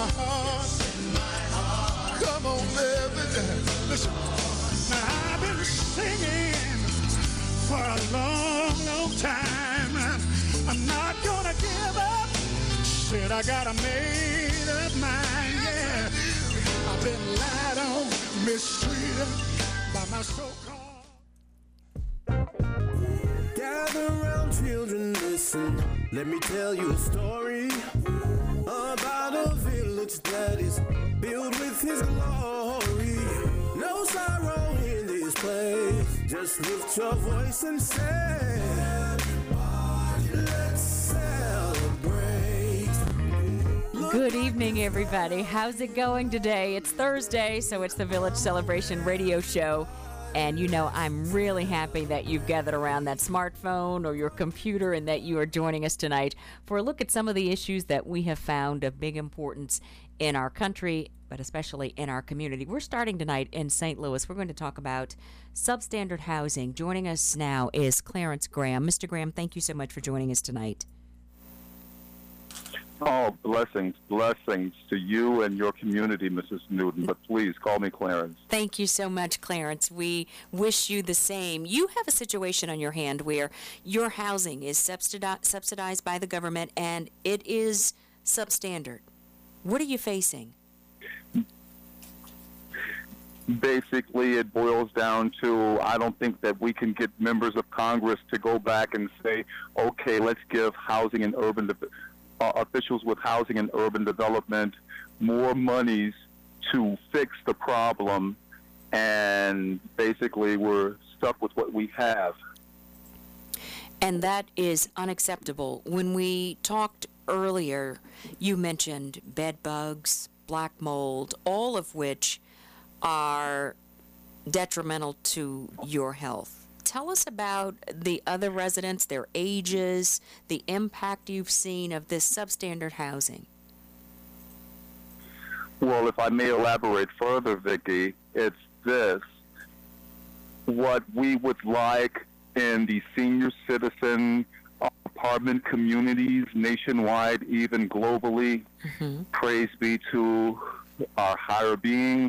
heart. Come on, baby. Listen. Now, I've been singing for a long, long time. I'm not gonna give up. Said I got a made up mind, yeah. I've been lied on, mistreated by my so-called. Gather round, children, listen. Let me tell you a story about a village that is built with his glory. No sorrow in this place. Just lift your voice and say, everybody, let's celebrate. Good evening, everybody. How's it going today? It's Thursday, so it's the Village Celebration Radio Show. And you know, I'm really happy that you've gathered around that smartphone or your computer and that you are joining us tonight for a look at some of the issues that we have found of big importance in our country, but especially in our community. We're starting tonight in St. Louis. We're going to talk about substandard housing. Joining us now is Clarence Graham. Mr. Graham, thank you so much for joining us tonight. Oh, blessings to you and your community, Mrs. Newton. But please call me Clarence. Thank you so much, Clarence. We wish you the same. You have a situation on your hand where your housing is subsidized by the government and it is substandard. What are you facing? Basically, it boils down to, I don't think that we can get members of Congress to go back and say, okay, let's give housing and urban officials with housing and urban development more monies to fix the problem, and basically we're stuck with what we have. And that is unacceptable. When we talked earlier, you mentioned bed bugs, black mold, all of which are detrimental to your health. Tell us about the other residents, their ages, the impact you've seen of this substandard housing. Well, if I may elaborate further, Vicki, it's this. What we would like in the senior citizen apartment communities nationwide, even globally, praise be to our higher being,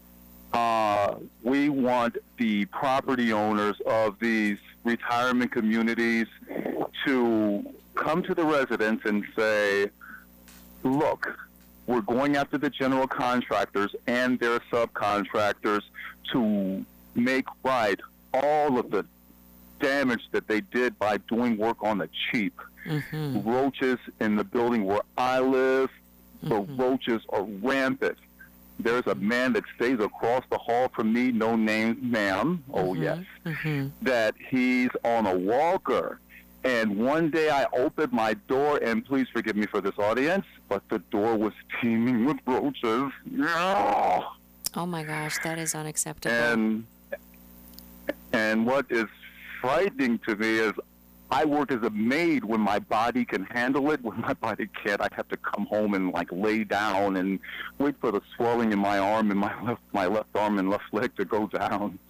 we want the property owners of these retirement communities to come to the residents and say, look, we're going after the general contractors and their subcontractors to make right all of the damage that they did by doing work on the cheap. Roaches in the building where I live, the roaches are rampant. There's a man that stays across the hall from me, no name, ma'am, that he's on a walker. And one day I opened my door, and please forgive me for this audience, but the door was teeming with roaches. Oh my gosh, that is unacceptable. And what is frightening to me is I work as a maid when my body can handle it. When my body can't, I have to come home and like lay down and wait for the swelling in my arm and my left arm and left leg to go down.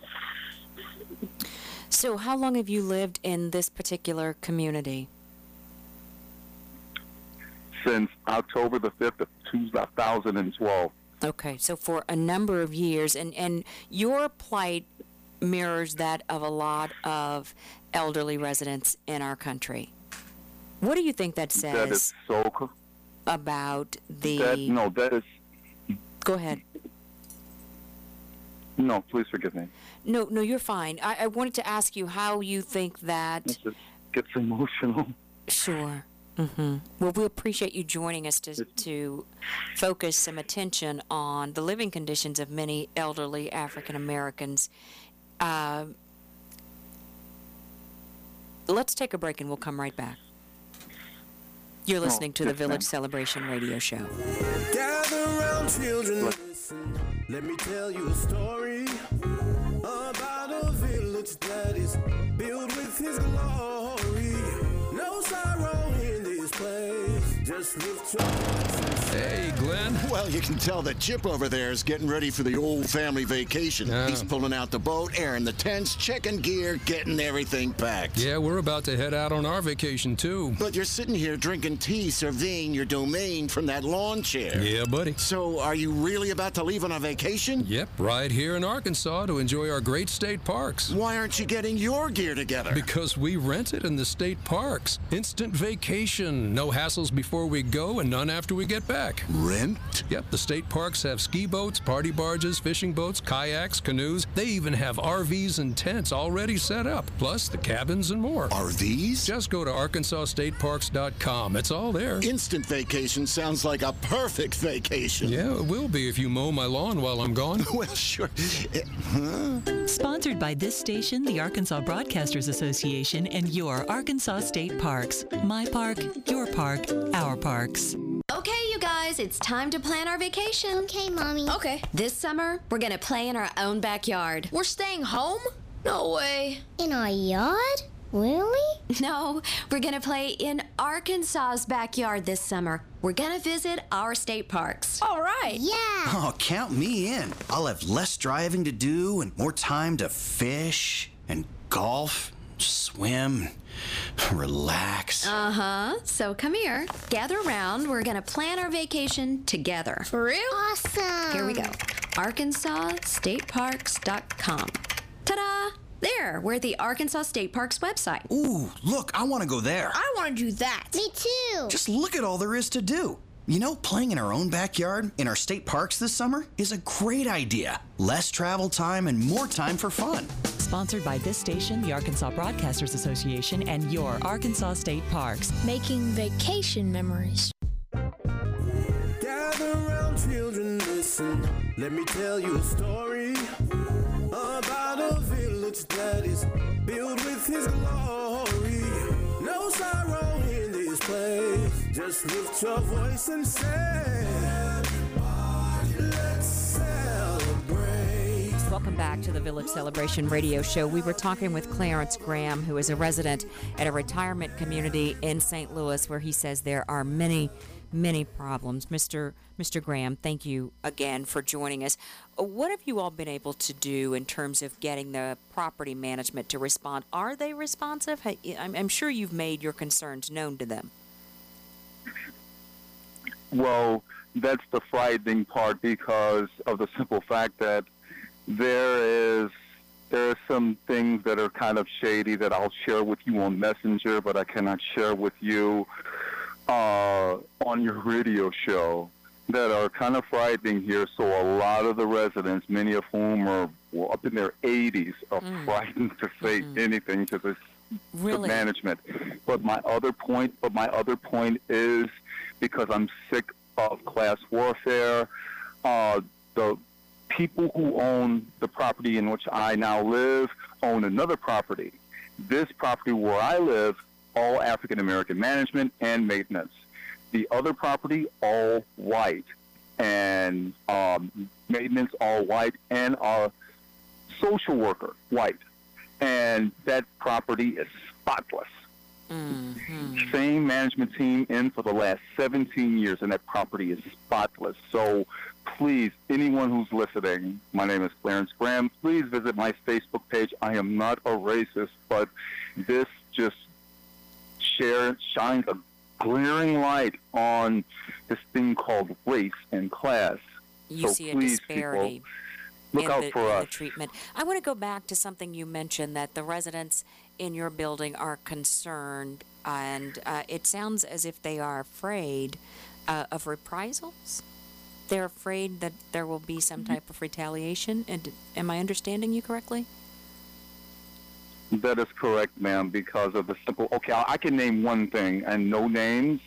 So how long have you lived in this particular community? Since October the 5th of 2012. Okay, so for a number of years, and your plight mirrors that of a lot of elderly residents in our country. What do you think that says that is so about the... that is... Go ahead. No, please forgive me. No, you're fine. I wanted to ask you how you think that... It just gets emotional. Sure. Well, we appreciate you joining us to focus some attention on the living conditions of many elderly African Americans. Let's take a break and we'll come right back. You're listening to the Village Celebration Radio Show. Gather round, children, listen. Let me tell you a story about a village that is built with his glory. No sorrow in this place. Just Just lift your voice and say, Hey, Glenn. Well, you can tell that Chip over there is getting ready for the old family vacation. He's pulling out the boat, airing the tents, checking gear, getting everything packed. Yeah, we're about to head out on our vacation, too. But you're sitting here drinking tea, surveying your domain from that lawn chair. Yeah, buddy. So, are you really about to leave on a vacation? Yep, right here in Arkansas to enjoy our great state parks. Why aren't you getting your gear together? Because we rent it in the state parks. Instant vacation. No hassles before we go and none after we get back. Rent? Yep, the state parks have ski boats, party barges, fishing boats, kayaks, canoes. They even have RVs and tents already set up, plus the cabins and more. RVs? Just go to arkansasstateparks.com. It's all there. Instant vacation sounds like a perfect vacation. Yeah, it will be if you mow my lawn while I'm gone. Well, sure. Sponsored by this station, the Arkansas Broadcasters Association, and your Arkansas State Parks. My park, your park, our parks. Okay, you guys, it's time to plan our vacation. Okay, Mommy. Okay. This summer, we're gonna play in our own backyard. We're staying home? No way. In our yard? Really? No, we're gonna play in Arkansas's backyard this summer. We're gonna visit our state parks. All right. Yeah. Oh, count me in. I'll have less driving to do and more time to fish and golf, swim, relax. So come here, gather around. We're gonna plan our vacation together. For real? Awesome. Here we go. ArkansasStateParks.com. Ta-da! There, we're at the Arkansas State Parks website. Ooh, look, I want to go there. I want to do that. Me too. Just look at all there is to do. You know, playing in our own backyard in our state parks this summer is a great idea. Less travel time and more time for fun. Sponsored by this station, the Arkansas Broadcasters Association, and your Arkansas State Parks. Making vacation memories. gather round, children, listen. Let me tell you a story about a village that is built with his glory. No sorrow in this place. Just lift your voice and say, everybody, let's celebrate. Welcome back to the Village Celebration Radio Show. We were talking with Clarence Graham, who is a resident at a retirement community in St. Louis, where he says there are many problems. Mr. Graham, thank you again for joining us. What have you all been able to do in terms of getting the property management to respond? Are they responsive? I'm sure you've made your concerns known to them. Well, that's the frightening part because of the simple fact that there are some things that are kind of shady that I'll share with you on Messenger, but I cannot share with you on your radio show that are kind of frightening here. So a lot of the residents, many of whom are up in their 80s, are frightened to say anything to this to management. But my other point is, because I'm sick of class warfare, the people who own the property in which I now live own another property. This property where I live, all African-American management and maintenance. The other property, all white, and maintenance, all white, and a social worker, white. And that property is spotless. Same management team in for the last 17 years, and that property is spotless. So please, anyone who's listening, my name is Clarence Graham, please visit my Facebook page. I am not a racist, but this just shines a glaring light on this thing called race and class. You so see please, a disparity. People, look out for us. The treatment. I want to go back to something you mentioned, that the residents in your building are concerned, and it sounds as if they are afraid of reprisals. They're afraid that there will be some type of retaliation. And am I understanding you correctly? That is correct, ma'am, because of the simple... Okay, I can name one thing, and no names.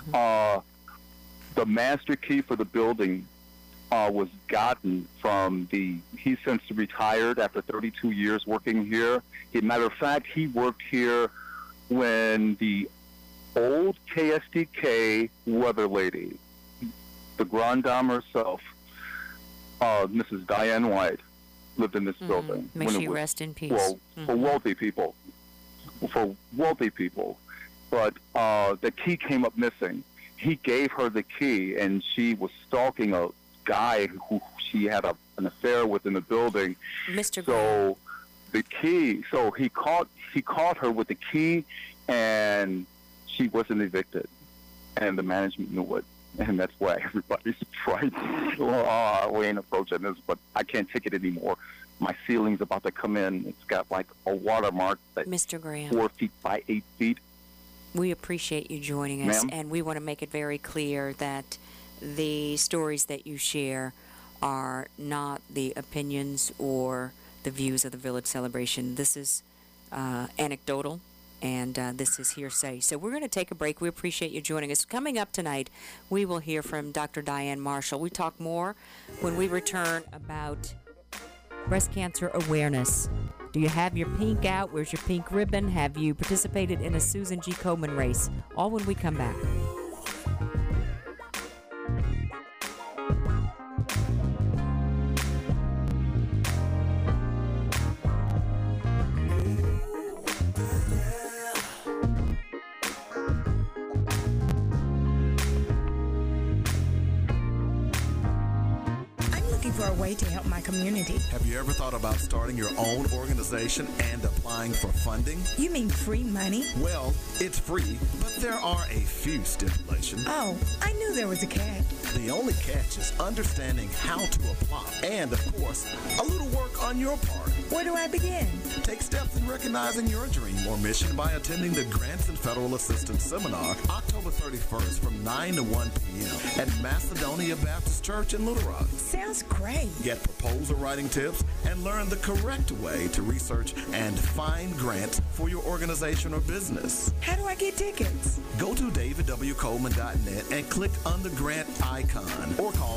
The master key for the building was gotten from he since retired after 32 years working here. Matter of fact, he worked here when the old KSDK weather lady, the Grand Dame herself, Mrs. Diane White, lived in this building. May she rest in peace. Well, for wealthy people. But the key came up missing. he gave her the key, and she was stalking a guy who she had an affair with in the building. Mr. So the key, so he caught her with the key, and she wasn't evicted, and the management knew it, and that's why everybody's frightened. We ain't approaching this, but I can't take it anymore. My ceiling's about to come in. It's got like a watermark that's Mr. Graham, 4 feet by 8 feet. We appreciate you joining us, Ma'am? and we want to make it very clear that the stories that you share are not the opinions or the views of the Village Celebration. This is anecdotal, and this is hearsay. So we're going to take a break. We appreciate you joining us. Coming up tonight, we will hear from Dr. Diane Marshall. We talk more when we return about breast cancer awareness. Do you have your pink out? Where's your pink ribbon? Have you participated in a Susan G. Komen race? All when we come back. For a way to help my community. Have you ever thought about starting your own organization and applying for funding? You mean free money? Well, it's free, but there are a few stipulations. Oh, I knew there was a catch. The only catch is understanding how to apply, and of course, a little work on your part. Where do I begin? Take steps in recognizing your dream or mission by attending the Grants and Federal Assistance Seminar October 31st from 9 to 1 p.m. at Macedonia Baptist Church in Little Rock. Sounds great. Get proposal writing tips and learn the correct way to research and find grants for your organization or business. How do I get tickets? Go to davidwcoleman.net and click on the grant icon or call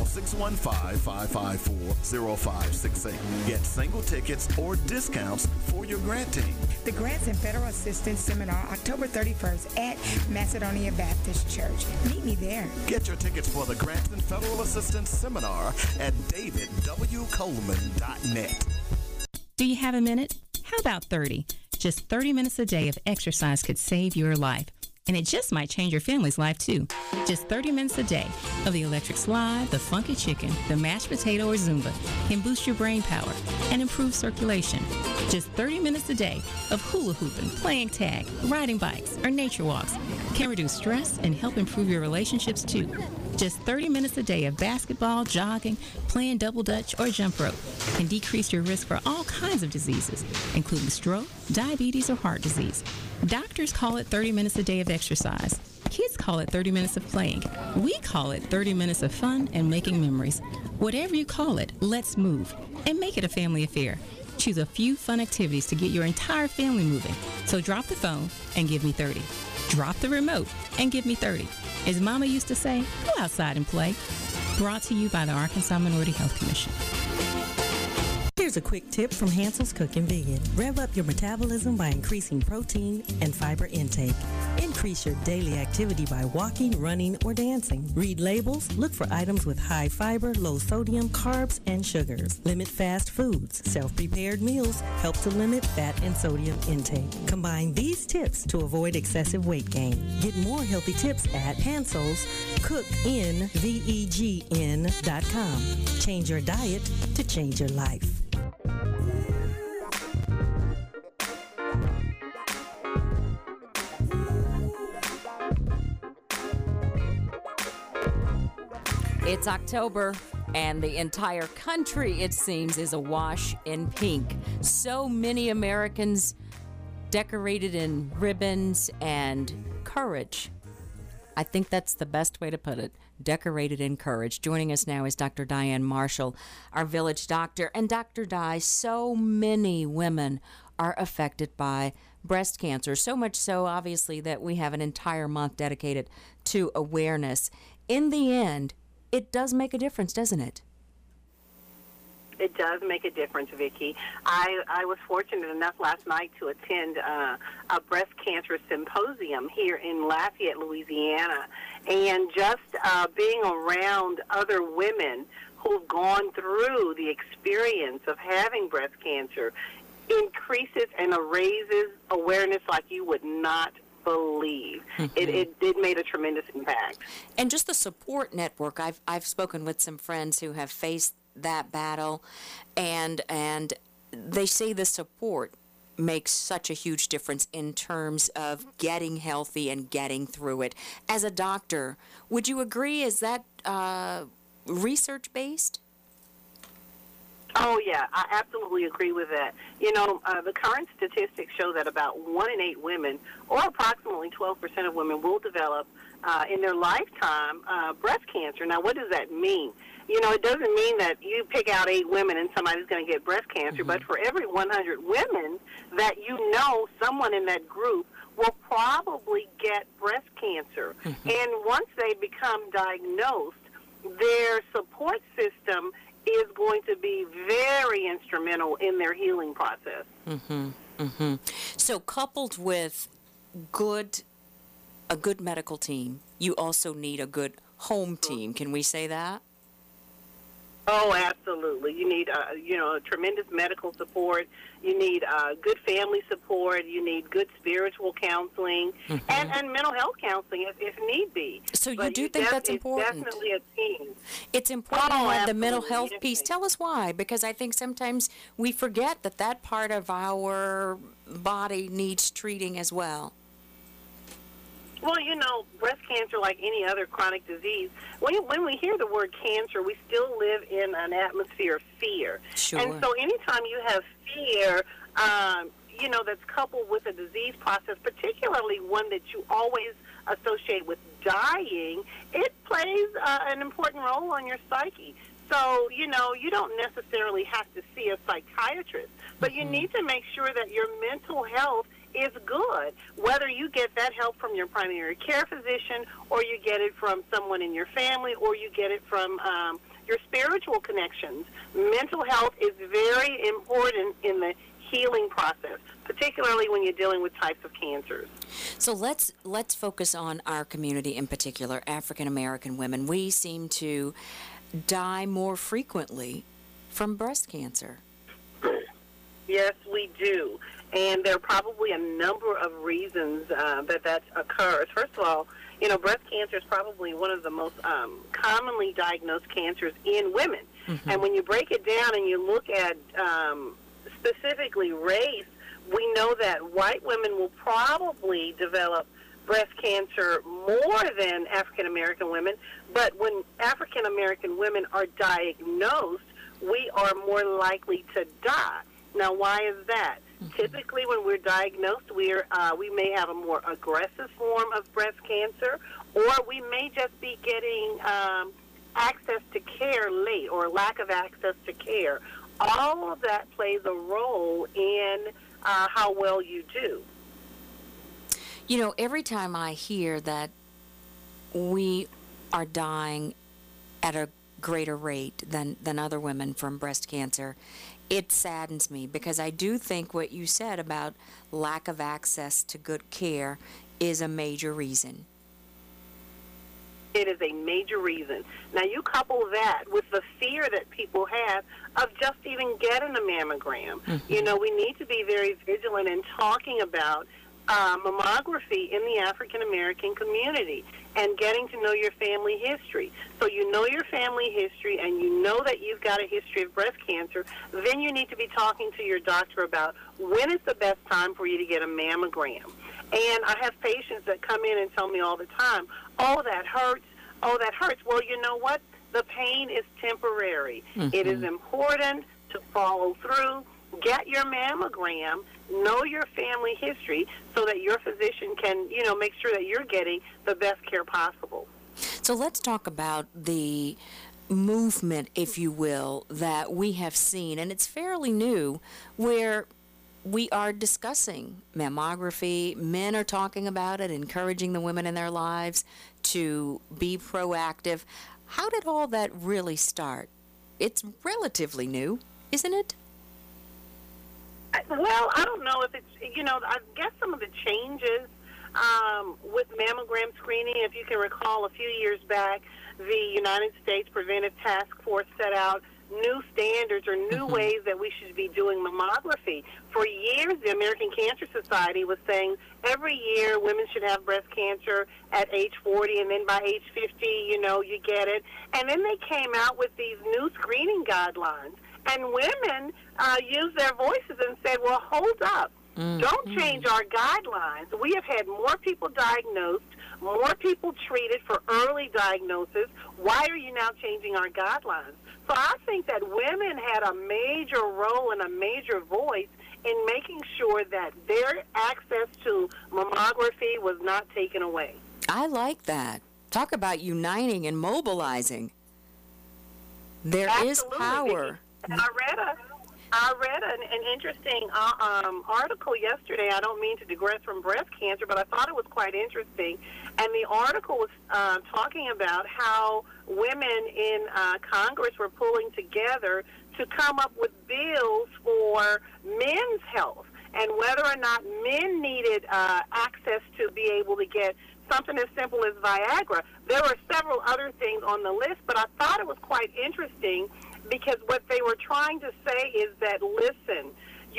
615-554-0568. Get single tickets or discounts for your grant team. The Grants and Federal Assistance Seminar, October 31st at Macedonia Baptist Church. Meet me there. Get your tickets for the Grants and Federal Assistance Seminar at davidwcoleman.net. Do you have a minute? How about 30? Just 30 minutes a day of exercise could save your life. And it just might change your family's life, too. Just 30 minutes a day of the electric slide, the funky chicken, the mashed potato, or Zumba can boost your brain power and improve circulation. Just 30 minutes a day of hula hooping, playing tag, riding bikes, or nature walks can reduce stress and help improve your relationships, too. Just 30 minutes a day of basketball, jogging, playing double dutch, or jump rope can decrease your risk for all kinds of diseases, including stroke, diabetes, or heart disease. Doctors call it 30 minutes a day of exercise. Kids call it 30 minutes of playing. We call it 30 minutes of fun and making memories. Whatever you call it, let's move and make it a family affair. Choose a few fun activities to get your entire family moving. So drop the phone and give me 30. Drop the remote and give me 30. As Mama used to say, go outside and play. Brought to you by the Arkansas Minority Health Commission. Here's a quick tip from Hansel's Cooking Vegan. Rev up your metabolism by increasing protein and fiber intake. Increase your daily activity by walking, running, or dancing. Read labels. Look for items with high fiber, low sodium, carbs, and sugars. Limit fast foods. Self-prepared meals help to limit fat and sodium intake. Combine these tips to avoid excessive weight gain. Get more healthy tips at Hansel's CookinVegn.com. Change your diet to change your life. It's October, and the entire country, it seems, is awash in pink. So many Americans decorated in ribbons and courage. I think that's the best way to put it. Decorated in courage. Joining us now is Dr. Diane Marshall, our village doctor. And Dr. Di, so many women are affected by breast cancer. So much so, obviously, that we have an entire month dedicated to awareness. In the end, it does make a difference, doesn't it? It does make a difference, Vicki. I was fortunate enough last night to attend a breast cancer symposium here in Lafayette, Louisiana, and just being around other women who've gone through the experience of having breast cancer increases and raises awareness like you would not believe. It made a tremendous impact. And just the support network. I've spoken with some friends who have faced that battle, and they say the support makes such a huge difference in terms of getting healthy and getting through it. As a doctor, would you agree? Is that research-based? Oh, yeah, I absolutely agree with that. You know, the current statistics show that about 1 in 8 women, or approximately 12% of women, will develop in their lifetime breast cancer. Now, what does that mean? You know, it doesn't mean that you pick out 8 women and somebody's going to get breast cancer, but for every 100 women that you know, someone in that group will probably get breast cancer. And once they become diagnosed, their support system is going to be very instrumental in their healing process. So coupled with a good medical team, you also need a good home team. Can we say that? Oh, absolutely. You need, tremendous medical support. You need good family support. You need good spiritual counseling and mental health counseling if need be. So you do think that's important? It's definitely a team. It's important to have the mental health piece. Tell us why, because I think sometimes we forget that part of our body needs treating as well. Well, you know, breast cancer, like any other chronic disease, when we hear the word cancer, we still live in an atmosphere of fear. Sure. And so anytime you have fear, that's coupled with a disease process, particularly one that you always associate with dying, it plays an important role on your psyche. So, you don't necessarily have to see a psychiatrist, but you need to make sure that your mental health is good, whether you get that help from your primary care physician or you get it from someone in your family or you get it from your spiritual connections. Mental health is very important in the healing process, particularly when you're dealing with types of cancers. So let's focus on our community in particular, African American women. We seem to die more frequently from breast cancer. Yes, we do. And there are probably a number of reasons that occurs. First of all, breast cancer is probably one of the most commonly diagnosed cancers in women. And when you break it down and you look at specifically race, we know that white women will probably develop breast cancer more than African American women. But when African American women are diagnosed, we are more likely to die. Now, why is that? Typically, when we're diagnosed, we may have a more aggressive form of breast cancer, or we may just be getting access to care late or lack of access to care. All of that plays a role in how well you do. Every time I hear that we are dying at a greater rate than other women from breast cancer, it saddens me, because I do think what you said about lack of access to good care is a major reason. It is a major reason. Now, you couple that with the fear that people have of just even getting a mammogram. We need to be very vigilant in talking about mammography in the African American community and getting to know your family history. So you know your family history and you know that you've got a history of breast cancer, then you need to be talking to your doctor about when is the best time for you to get a mammogram. And I have patients that come in and tell me all the time, oh, that hurts. Oh, that hurts. Well, you know what? The pain is temporary. It is important to follow through. Get your mammogram, know your family history so that your physician can, make sure that you're getting the best care possible. So let's talk about the movement, if you will, that we have seen, and it's fairly new, where we are discussing mammography. Men are talking about it, encouraging the women in their lives to be proactive. How did all that really start? It's relatively new, isn't it? Well, I don't know if it's, I guess some of the changes with mammogram screening, if you can recall a few years back, the United States Preventive Task Force set out new standards or new ways that we should be doing mammography. For years, the American Cancer Society was saying every year women should have breast cancer at age 40, and then by age 50, you get it. And then they came out with these new screening guidelines. And women used their voices and said, well, hold up. Don't change our guidelines. We have had more people diagnosed, more people treated for early diagnosis. Why are you now changing our guidelines? So I think that women had a major role and a major voice in making sure that their access to mammography was not taken away. I like that. Talk about uniting and mobilizing. There is power. And I read an interesting article yesterday. I don't mean to digress from breast cancer, but I thought it was quite interesting. And the article was talking about how women in Congress were pulling together to come up with bills for men's health and whether or not men needed access to be able to get something as simple as Viagra. There were several other things on the list, but I thought it was quite interesting because what they were trying to say is that, listen,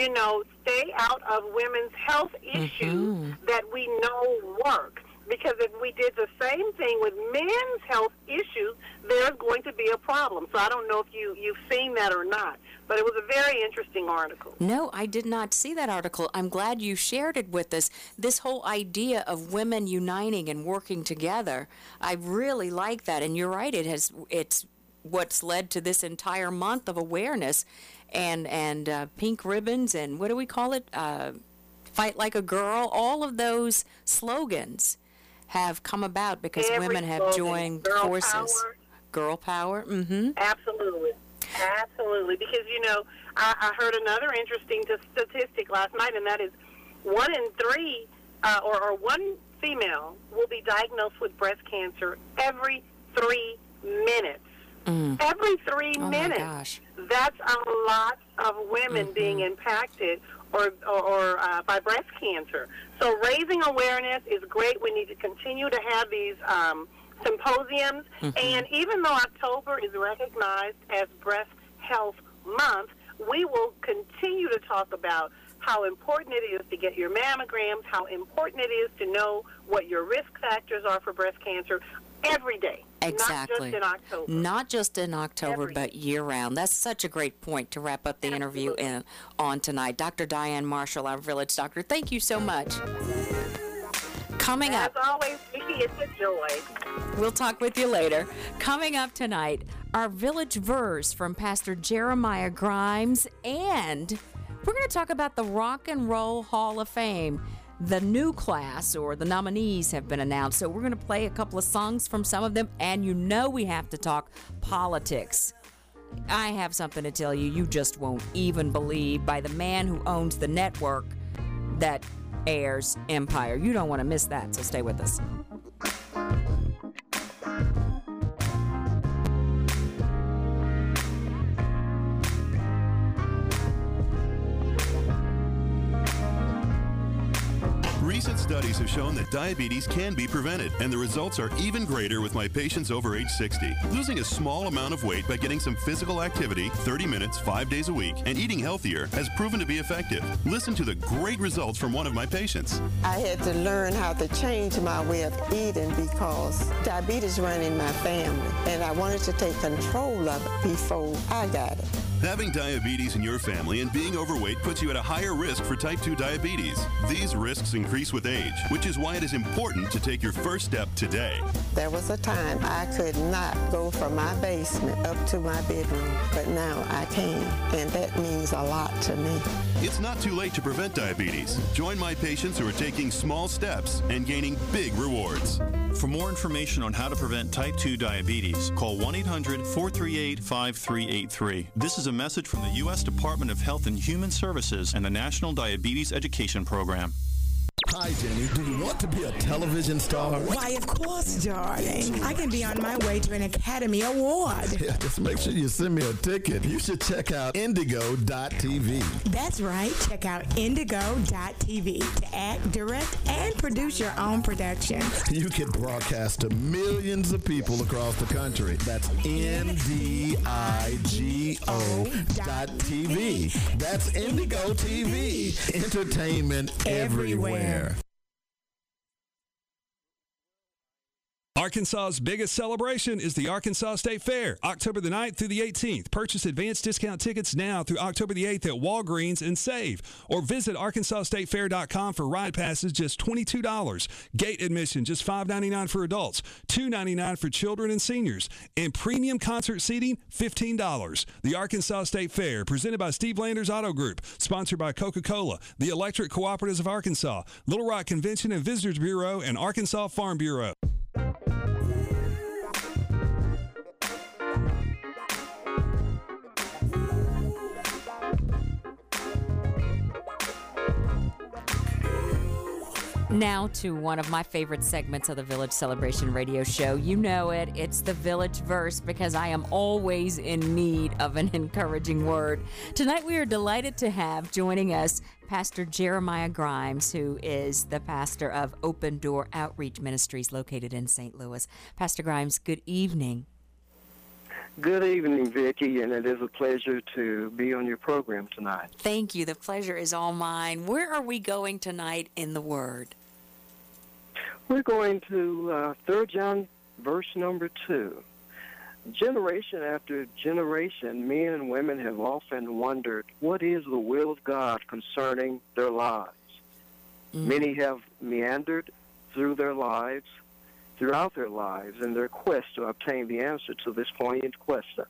stay out of women's health issues that we know work. Because if we did the same thing with men's health issues, there's going to be a problem. So I don't know if you've seen that or not, but it was a very interesting article. No, I did not see that article. I'm glad you shared it with us. This whole idea of women uniting and working together, I really like that. And you're right, it's what's led to this entire month of awareness and pink ribbons and what do we call it? Fight like a girl. All of those slogans have come about because women have joined forces. Girl power. Absolutely. Because, I heard another interesting statistic last night, and that is 1 in 3 or one female will be diagnosed with breast cancer every 3 minutes. Every 3 minutes. My gosh. That's a lot of women being impacted or by breast cancer. So raising awareness is great. We need to continue to have these symposiums. And even though October is recognized as Breast Health Month, we will continue to talk about how important it is to get your mammograms, how important it is to know what your risk factors are for breast cancer every day. Exactly. Not just in October. Not just in October, but year-round. That's such a great point to wrap up the interview on tonight. Dr. Diane Marshall, our village doctor, thank you so much. Coming up. As always, Vicki, it's a joy. We'll talk with you later. Coming up tonight, our village verse from Pastor Jeremiah Grimes, and we're going to talk about the Rock and Roll Hall of Fame. The new class, or the nominees, have been announced, so we're going to play a couple of songs from some of them, and we have to talk politics. I have something to tell you you just won't even believe by the man who owns the network that airs Empire. You don't want to miss that, so stay with us. Recent studies have shown that diabetes can be prevented, and the results are even greater with my patients over age 60. Losing a small amount of weight by getting some physical activity, 30 minutes, 5 days a week, and eating healthier has proven to be effective. Listen to the great results from one of my patients. I had to learn how to change my way of eating because diabetes ran in my family, and I wanted to take control of it before I got it. Having diabetes in your family and being overweight puts you at a higher risk for type 2 diabetes. These risks increase with age, which is why it is important to take your first step today. There was a time I could not go from my basement up to my bedroom, but now I can, and that means a lot to me. It's not too late to prevent diabetes. Join my patients who are taking small steps and gaining big rewards. For more information on how to prevent type 2 diabetes, call 1-800-438-5383. This is a message from the U.S. Department of Health and Human Services and the National Diabetes Education Program. Hi, Jenny. Do you want to be a television star? Why, of course, darling. I can be on my way to an Academy Award. Yeah, just make sure you send me a ticket. You should check out Indigo.tv. That's right. Check out Indigo.tv to act, direct, and produce your own production. You can broadcast to millions of people across the country. That's Indigo.tv. That's Indigo TV. Entertainment everywhere. Arkansas's biggest celebration is the Arkansas State Fair, October the 9th through the 18th. Purchase advanced discount tickets now through October the 8th at Walgreens and save. Or visit ArkansasStateFair.com for ride passes, just $22. Gate admission, just $5.99 for adults, $2.99 for children and seniors. And premium concert seating, $15. The Arkansas State Fair, presented by Steve Landers Auto Group, sponsored by Coca-Cola, the Electric Cooperatives of Arkansas, Little Rock Convention and Visitors Bureau, and Arkansas Farm Bureau. Now to one of my favorite segments of the Village Celebration radio show. You know it. It's the Village Verse, because I am always in need of an encouraging word. Tonight we are delighted to have joining us Pastor Jeremiah Grimes, who is the pastor of Open Door Outreach Ministries located in St. Louis. Pastor Grimes, good evening. Good evening, Vicki, and it is a pleasure to be on your program tonight. Thank you. The pleasure is all mine. Where are we going tonight in the Word? We're going to 3 John, verse number 2. Generation after generation, men and women have often wondered, what is the will of God concerning their lives? Many have meandered through their lives, throughout their lives, in their quest to obtain the answer to this poignant question.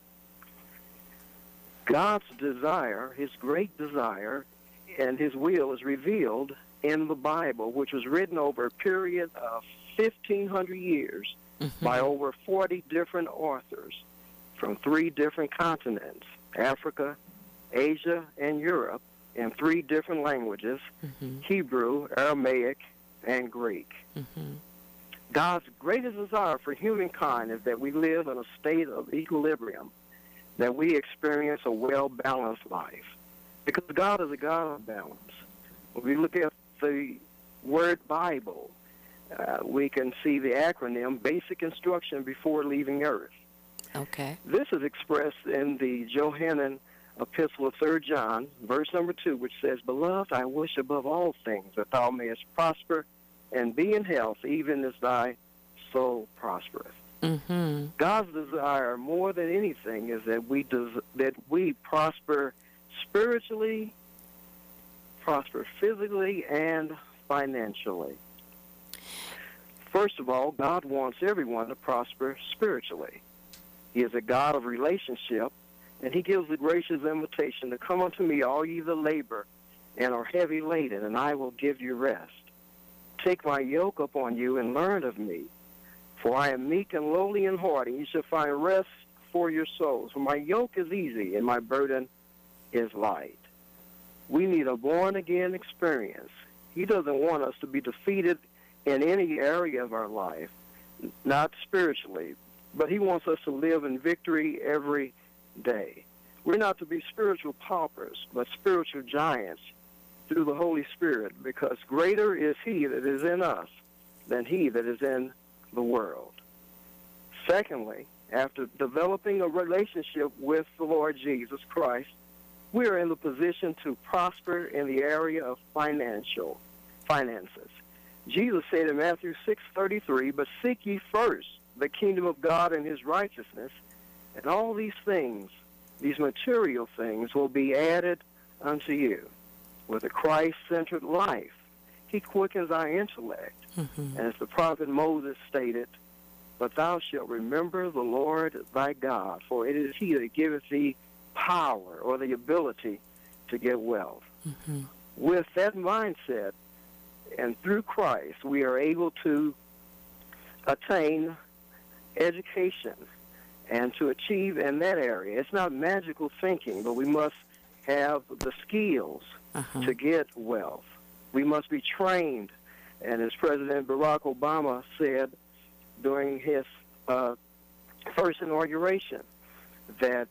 God's desire, his great desire, and his will is revealed in the Bible, which was written over a period of 1,500 years by over 40 different authors from 3 different continents, Africa, Asia, and Europe, in 3 different languages, Hebrew, Aramaic, and Greek. God's greatest desire for humankind is that we live in a state of equilibrium, that we experience a well-balanced life, because God is a God of balance. When we look at the word Bible, we can see the acronym Basic Instruction Before Leaving Earth. Okay. This is expressed in the Johannine Epistle of 3 John, verse number 2, which says, Beloved, I wish above all things that thou mayest prosper and be in health, even as thy soul prospereth. God's desire, more than anything, is that we prosper spiritually, prosper physically, and financially. First of all, God wants everyone to prosper spiritually. He is a God of relationship, and he gives the gracious invitation to come unto me, all ye that labor and are heavy laden, and I will give you rest. Take my yoke upon you and learn of me, for I am meek and lowly in heart, and you shall find rest for your souls. For my yoke is easy and my burden is light. We need a born-again experience. He doesn't want us to be defeated in any area of our life, not spiritually, but he wants us to live in victory every day. We're not to be spiritual paupers, but spiritual giants through the Holy Spirit, because greater is he that is in us than he that is in the world. Secondly, after developing a relationship with the Lord Jesus Christ, we are in the position to prosper in the area of finances. Jesus said in Matthew 6:33, But seek ye first the kingdom of God and his righteousness, and all these things, these material things, will be added unto you. With a Christ-centered life, he quickens our intellect. And as the prophet Moses stated, But thou shalt remember the Lord thy God, for it is he that giveth thee power, or the ability to get wealth. With that mindset, and through Christ, we are able to attain education and to achieve in that area. It's not magical thinking, but we must have the skills to get wealth. We must be trained And as President Barack Obama said during his first inauguration, that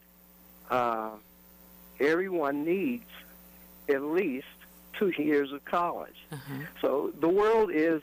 everyone needs at least 2 years of college. So the world is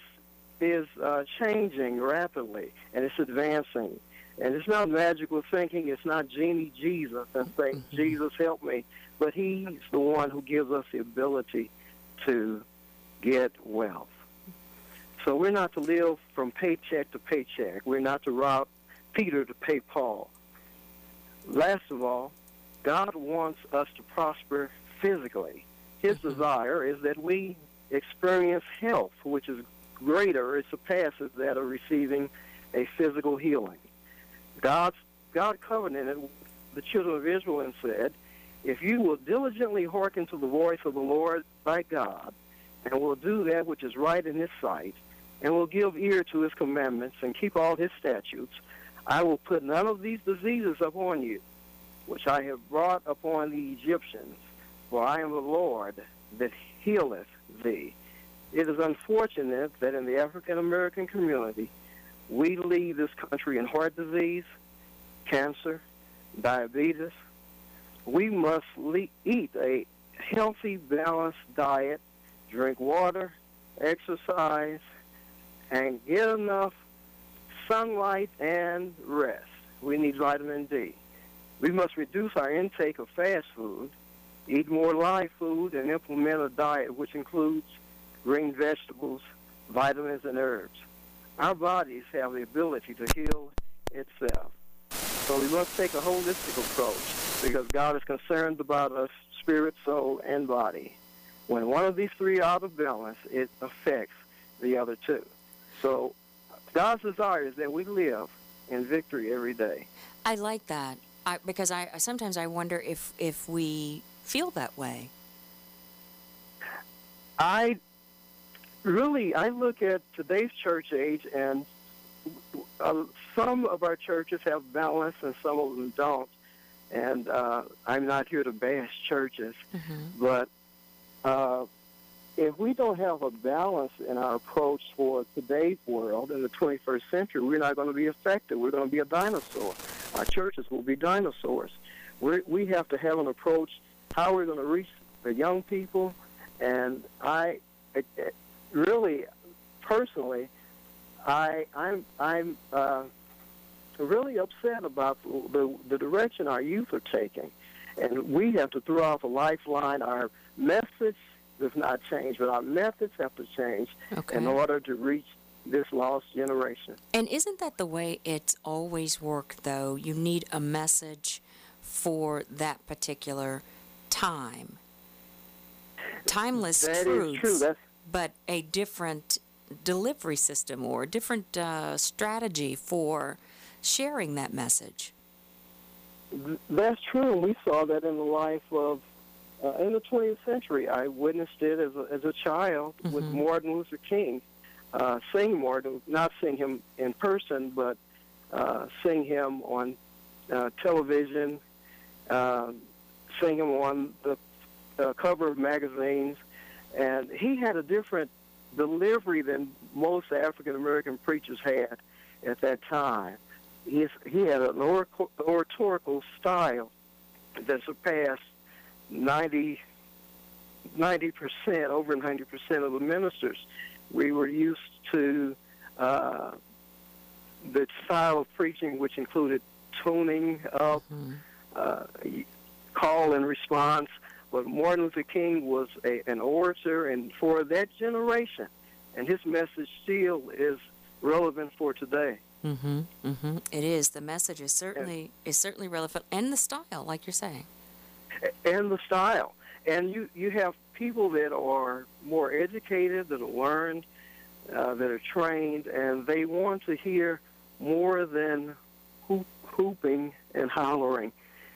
changing rapidly, and it's advancing. And it's not magical thinking. It's not genie Jesus and saying, Jesus, help me. But he's the one who gives us the ability to get wealth. So we're not to live from paycheck to paycheck. We're not to rob Peter to pay Paul. Last of all, God wants us to prosper physically. His desire is that we experience health, which is greater, it surpasses that of receiving a physical healing. God covenanted with the children of Israel and said, if you will diligently hearken to the voice of the Lord thy God, and will do that which is right in his sight, and will give ear to his commandments, and keep all his statutes, I will put none of these diseases upon you, which I have brought upon the Egyptians, for I am the Lord that healeth thee. It is unfortunate that in the African-American community, we lead this country in heart disease, cancer, diabetes. We must eat a healthy, balanced diet, drink water, exercise, and get enough sunlight and rest. We need vitamin D. We must reduce our intake of fast food, eat more live food, and implement a diet which includes green vegetables, vitamins, and herbs. Our bodies have the ability to heal itself. So we must take a holistic approach because God is concerned about us, spirit, soul, and body. When one of these three are out of balance, it affects the other two. So God's desire is that we live in victory every day. I like that because I sometimes I wonder if we feel that way. I look at today's church age, and some of our churches have balance and some of them don't. And I'm not here to bash churches, but if we don't have a balance in our approach for today's world in the 21st century, we're not going to be effective. We're going to be a dinosaur. Our churches will be dinosaurs. We have to have an approach how we're going to reach the young people. And I really, personally, I'm really upset about the direction our youth are taking. And we have to throw off a lifeline. Our message does not change, but our methods have to change in order to reach this lost generation. And isn't that the way it's always worked, though? You need a message for that particular time. Timeless that truths, is true. but a different delivery system or a different strategy for sharing that message. That's true, and we saw that in the life of, in the 20th century. I witnessed it as a child with Martin Luther King, seeing Martin, not seeing him in person, but seeing him on television, seeing him on the cover of magazines, and he had a different delivery than most African-American preachers had at that time. He had an oratorical style that surpassed 90%, over 90% of the ministers. We were used to the style of preaching, which included tuning up, call and response. But Martin Luther King was an orator, and for that generation, and his message still is relevant for today. It is. The message is certainly relevant, and the style, like you're saying. And the style. And you have people that are more educated, that are learned, that are trained, and they want to hear more than hooping and hollering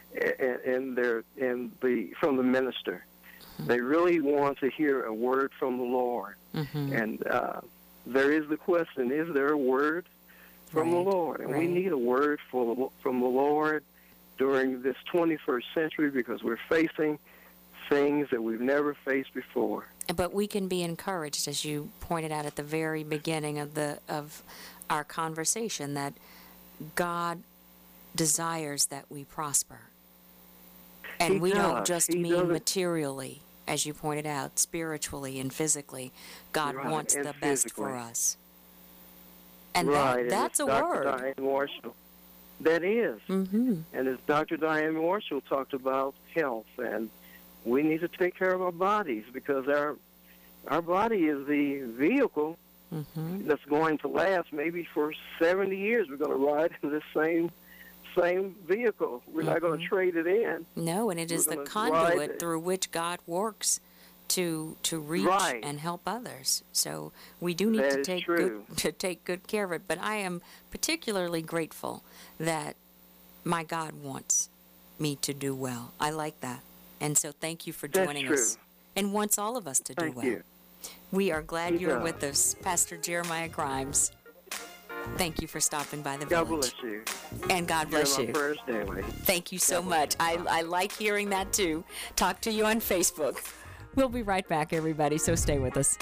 from the minister. They really want to hear a word from the Lord. And there is the question, is there a word from the Lord? And we need a word from the Lord during this 21st century, because we're facing things that we've never faced before. But we can be encouraged, as you pointed out at the very beginning of our conversation, that God desires that we prosper. And He we does. don't just He mean doesn't- materially, as you pointed out, spiritually and physically. God Right, wants and the best for physically. us. And Right, and that's it's a Dr. word. Diane Marshall. That is. Mm-hmm. And as Dr. Diane Marshall talked about health, and we need to take care of our bodies because our body is the vehicle that's going to last maybe for 70 years. We're going to ride in this same vehicle. We're not going to trade it in. No, and it is We're the gonna conduit ride it. through which God works to reach Right. and help others. So we do need That to is take true. take good care of it. But I am particularly grateful that my God wants me to do well. I like that. And so thank you for That's joining true. us and wants all of us to do Thank well. you. We are glad He you're does. with us, Pastor Jeremiah Grimes. Thank you for stopping by the God village. bless you. And God bless Hear you. my prayers daily. Thank you so much. I like hearing that too. Talk to you on Facebook. We'll be right back, everybody, so stay with us.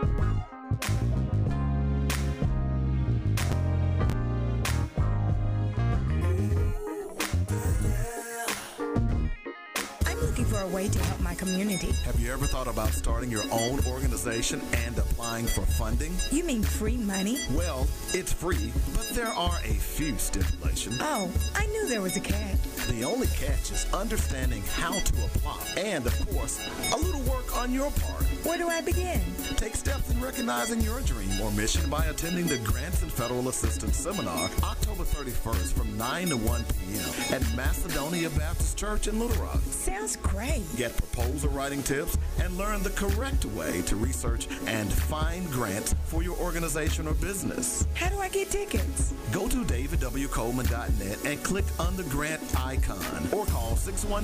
I'm looking for a way to help my community. Have you ever thought about starting your own organization and applying for funding? You mean free money? Well, it's free, but there are a few stipulations. Oh, I knew there was a catch. The only catch is understanding how to apply and, of course, a little work on your part. Where do I begin? Take steps in recognizing your dream or mission by attending the Grants and Federal Assistance Seminar October 31st from 9 to 1 p.m. at Macedonia Baptist Church in Little Rock. Sounds great. Get proposal writing tips and learn the correct way to research and find grants for your organization or business. How do I get tickets? Go to davidwcoleman.net and click on the grant icon or call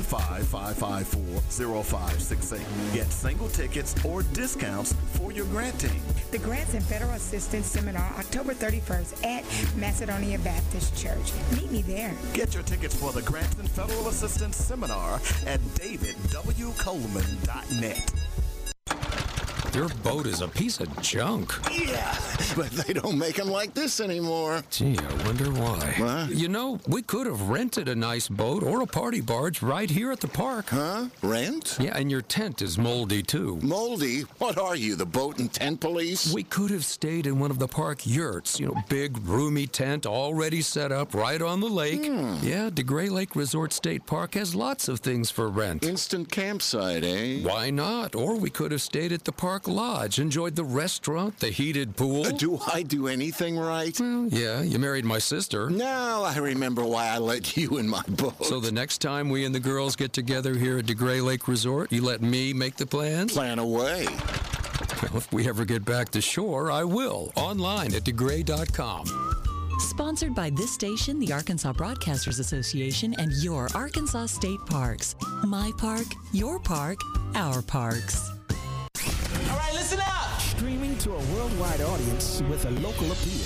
615-554-0568. Get single tickets or discounts for your grant team. The Grants and Federal Assistance Seminar, October 31st at Macedonia Baptist Church. Meet me there. Get your tickets for the Grants and Federal Assistance Seminar at davidwcoleman.net. Your boat is a piece of junk. Yeah, but they don't make them like this anymore. Gee, I wonder why. What? You know, we could have rented a nice boat or a party barge right here at the park. Huh? Rent? Yeah, and your tent is moldy, too. Moldy? What are you, the boat and tent police? We could have stayed in one of the park yurts. You know, big, roomy tent already set up right on the lake. Yeah, DeGray Lake Resort State Park has lots of things for rent. Instant campsite, eh? Why not? Or we could have stayed at the park lodge, enjoyed the restaurant, the heated pool. Do I do anything right? Well, yeah, you married my sister. Now I remember why I let you in my boat. So the next time we and the girls get together here at DeGray Lake Resort, you let me make the plans? Plan away. Well, if we ever get back to shore, I will. Online at DeGray.com. Sponsored by this station, the Arkansas Broadcasters Association, and your Arkansas State Parks. My park, your park, our parks. All right, listen up. Streaming to a worldwide audience with a local appeal.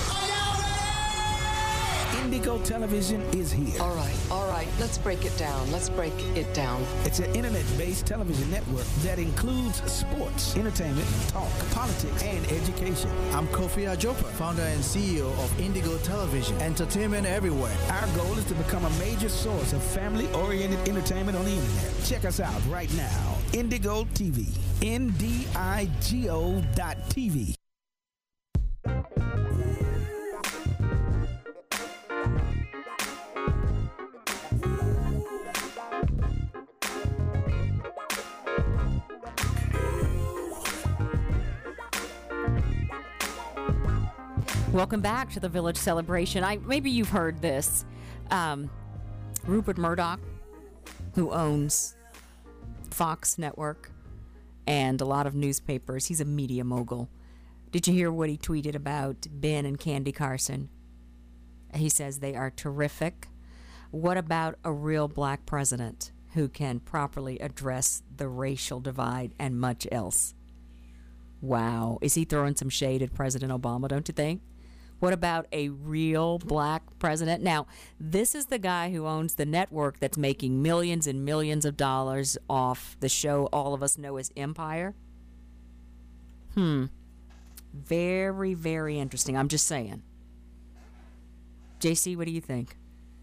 Indigo Television is here. All right. Let's break it down. It's an internet-based television network that includes sports, entertainment, talk, politics, and education. I'm Kofi Ajopa, founder and CEO of Indigo Television, entertainment everywhere. Our goal is to become a major source of family-oriented entertainment on the internet. Check us out right now. Indigo TV. NDIGO.TV. Welcome back to the Village Celebration. Maybe you've heard this. Rupert Murdoch, who owns Fox Network and a lot of newspapers, he's a media mogul. Did you hear what he tweeted about Ben and Candy Carson? He says they are terrific. What about a real black president who can properly address the racial divide and much else? Wow. Is he throwing some shade at President Obama, don't you think? What about a real black president? Now, this is the guy who owns the network that's making millions and millions of dollars off the show all of us know as Empire. Very, very interesting. I'm just saying. JC, what do you think?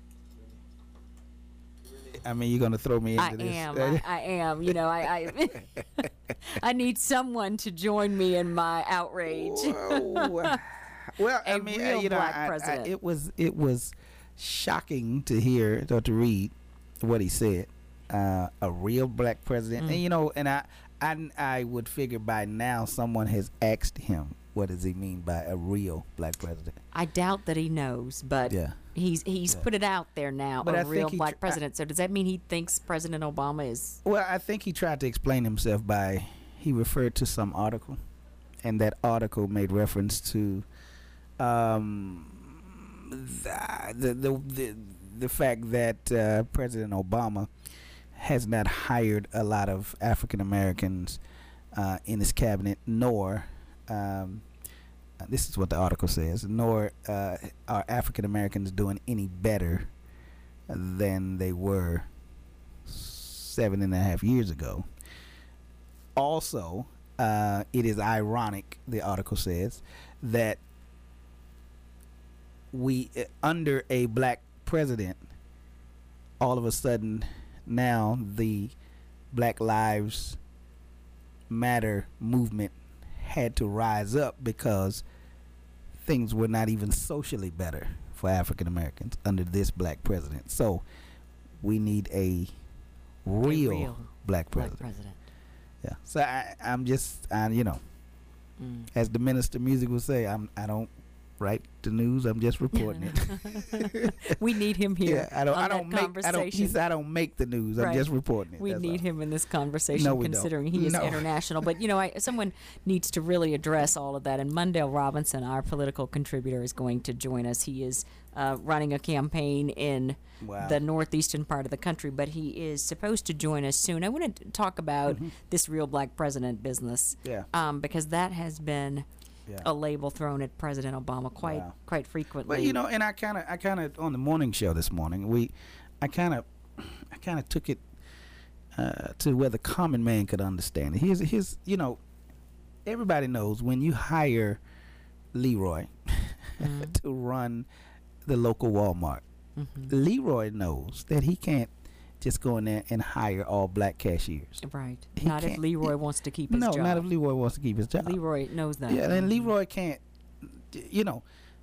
I mean, you're going to throw me into this. I am. You know, I I need someone to join me in my outrage. Well, I mean, real you know, black president. it was shocking to hear or to read what he said. A real black president, and you know, and I would figure by now someone has asked him, what does he mean by a real black president? I doubt that he knows, but he's put it out there now. But a I real think black president. So does that mean he thinks President Obama is? Well, I think he tried to explain himself by he referred to some article, and that article made reference to the fact that President Obama has not hired a lot of African Americans in his cabinet, nor this is what the article says, nor are African Americans doing any better than they were 7.5 years ago. Also, it is ironic, the article says, that we under a black president, all of a sudden now the Black Lives Matter movement had to rise up because things were not even socially better for African Americans under this black president. So we need a real black president. Yeah. So I'm just, you know, as the minister of music would say, I don't write the news. I'm just reporting it. We need him here. Yeah, I don't make the news. Right. I'm just reporting it. We That's need all. him in this conversation, No, we considering don't. he is No. international. But you know, someone needs to really address all of that. And Mundell Robinson, our political contributor, is going to join us. He is running a campaign in the northeastern part of the country, but he is supposed to join us soon. I want to talk about this real black president business, because that has been a label thrown at President Obama quite frequently. But you know, and I kind of on the morning show this morning, I kind of took it to where the common man could understand it. Here's you know, everybody knows when you hire Leroy to run the local Walmart, Leroy knows that he can't just go in there and hire all black cashiers. Right. Not if Leroy wants to keep his job. No, not if Leroy wants to keep his job. Leroy knows that. Yeah, and Leroy can't, you know,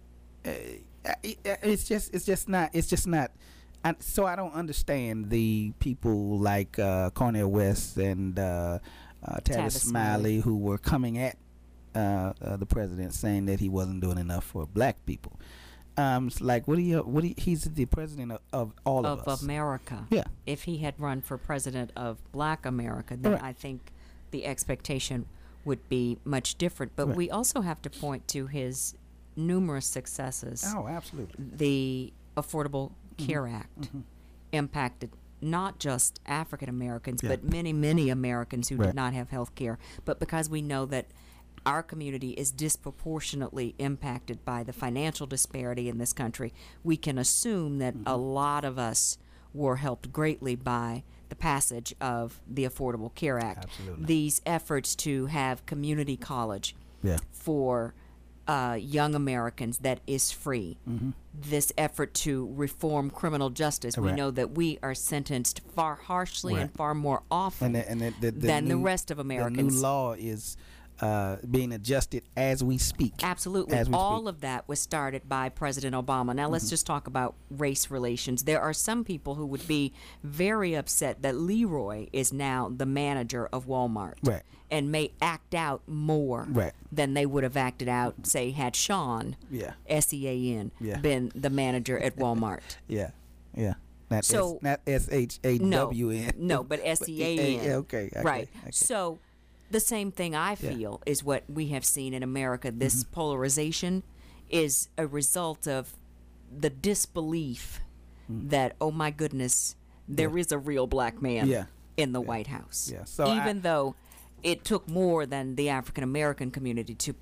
it's just not. So I don't understand the people like Cornel West and Tavis Smiley who were coming at the president saying that he wasn't doing enough for black people. It's like, he's the president of all of us. Of America. Yeah. If he had run for president of black America, then I think the expectation would be much different. But we also have to point to his numerous successes. Oh, absolutely. The Affordable Care Act impacted not just African Americans, but many, many Americans who did not have health care. But because we know that our community is disproportionately impacted by the financial disparity in this country, we can assume that a lot of us were helped greatly by the passage of the Affordable Care Act. Absolutely. These efforts to have community college for young Americans that is free. This effort to reform criminal justice. We know that we are sentenced far harshly and far more often than the rest of Americans. The new law is being adjusted as we speak. Absolutely. All of that was started by President Obama. Now let's just talk about race relations. There are some people who would be very upset that Leroy is now the manager of Walmart and may act out more than they would have acted out, say, had Sean, S-E-A-N, been the manager at Walmart. Not S-H-A-W-N. No, but S-E-A-N. Okay. Right. So the same thing I feel is what we have seen in America. This polarization is a result of the disbelief that, oh my goodness, there is a real black man in the White House. So even though it took more than the African American community to put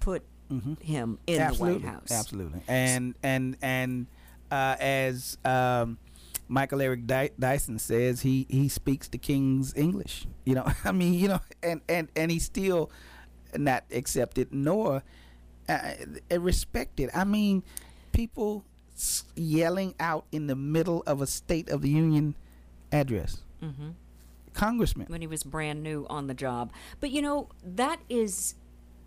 him in Absolutely. the White House. Absolutely. And as Michael Eric Dyson says, he speaks the King's English. You know, I mean, you know, and he's still not accepted nor respected. I mean, people yelling out in the middle of a State of the Union address. Congressman. When he was brand new on the job. But, you know, that is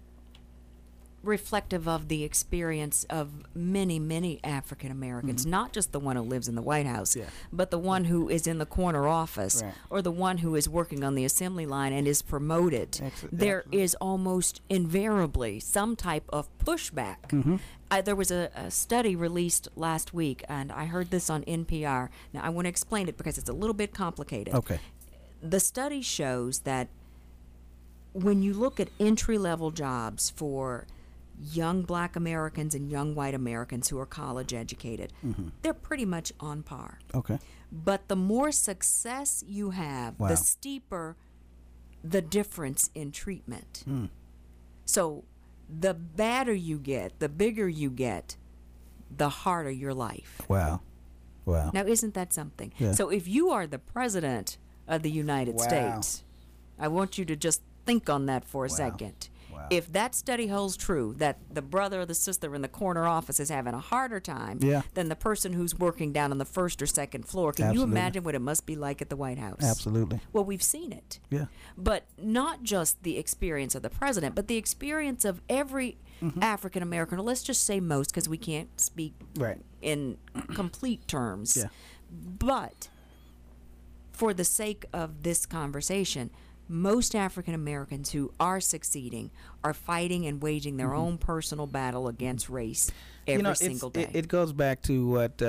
reflective of the experience of many, many African Americans, not just the one who lives in the White House, but the one who is in the corner office or the one who is working on the assembly line and is promoted. There is almost invariably some type of pushback. There was a study released last week, and I heard this on NPR. Now, I want to explain it because it's a little bit complicated. Okay. The study shows that when you look at entry-level jobs for young black Americans and young white Americans who are college educated, they're pretty much on par. Okay. But the more success you have, the steeper the difference in treatment. So the badder you get, the bigger you get, the harder your life. Wow. Now, isn't that something? Yeah. So if you are the president of the United States, I want you to just think on that for a second. If that study holds true, that the brother or the sister in the corner office is having a harder time than the person who's working down on the first or second floor, can you imagine what it must be like at the White House? Absolutely. Well, we've seen it. Yeah. But not just the experience of the president, but the experience of every African American, or let's just say most, because we can't speak in complete terms. But for the sake of this conversation, most African Americans who are succeeding are fighting and waging their own personal battle against race every single day. It goes back to what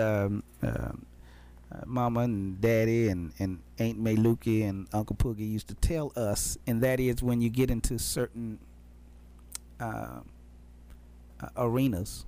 Mama and Daddy and Aunt Mayluki and Uncle Poogie used to tell us, and that is when you get into certain arenas,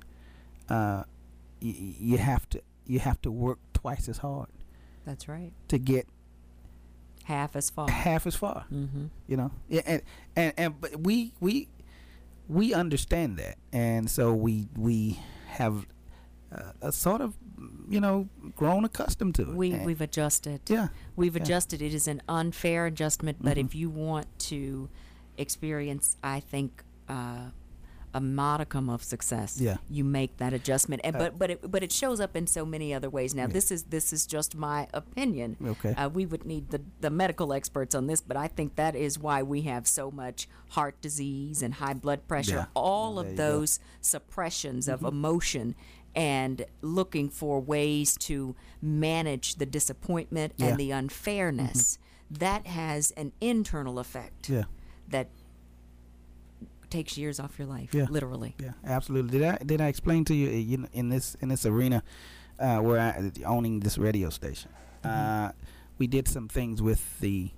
you have to work twice as hard. That's right. To get half as far. You know, but we understand that, and so we have a sort of, you know, grown accustomed to it. We've adjusted. We've adjusted. It is an unfair adjustment, but if you want to experience, I think, a modicum of success, you make that adjustment. And but it shows up in so many other ways. Now, this is just my opinion. Okay. We would need the medical experts on this, but I think that is why we have so much heart disease and high blood pressure. All of those suppressions of emotion and looking for ways to manage the disappointment and the unfairness. That has an internal effect that takes years off your life, literally. Yeah, absolutely. Did I explain to you, in this arena where I owning this radio station, we did some things with the